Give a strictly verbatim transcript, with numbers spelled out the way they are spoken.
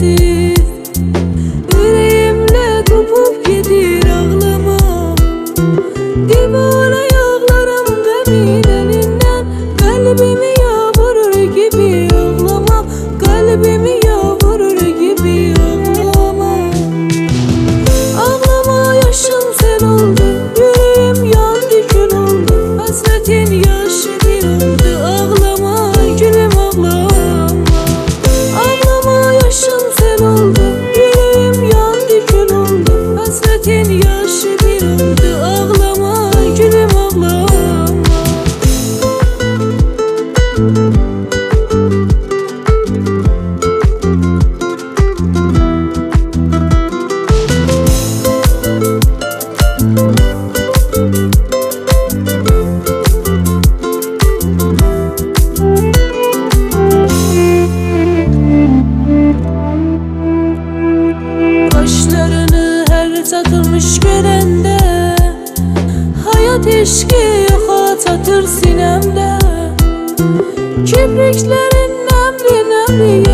sensiz. Yüreğimle kopup gedir ağlama. Divane yağlarım demin elinden. Kalbimi yağmurur gibi ağlama. Kalbimi yağmurur gibi ağlama. Ağlama yaşım sen oldun. Yüreğim yandı kül oldu. Hasretin yaşı bir oldu. Ağlama gülüm ağlama. Ağlama yaşım sen oldun. Yüreğim yandı kül oldu. Hasretin yaşı bir oldu. Ağlama gülüm ağlama. Kaşlarını her takılmış görende hayat eşki yaşatır sinemde. Kipriklerin nemli nemli